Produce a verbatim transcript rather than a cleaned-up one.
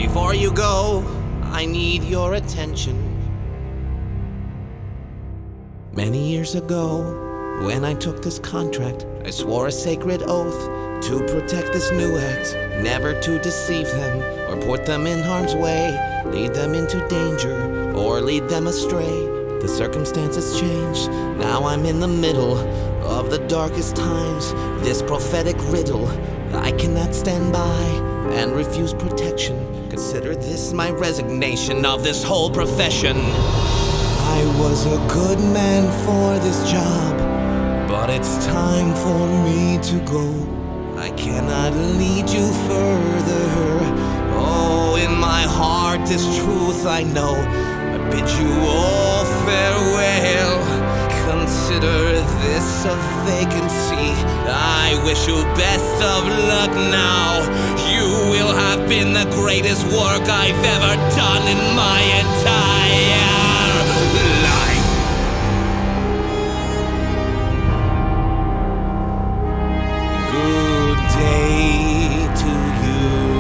Before you go, I need your attention. Many years ago, when I took this contract, I swore a sacred oath to protect this new act, never to deceive them or put them in harm's way, lead them into danger or lead them astray. The circumstances changed, now I'm in the middle of the darkest times. This prophetic riddle, I cannot stand by and refuse protection. Consider this my resignation of this whole profession. I was a good man for this job, but it's time for me to go. I cannot lead you further. Oh, in my heart this truth I know. I bid you all farewell. Consider this a vacancy. I wish you best of luck now. You will have been the greatest work I've ever done in my entire life. Good day to you.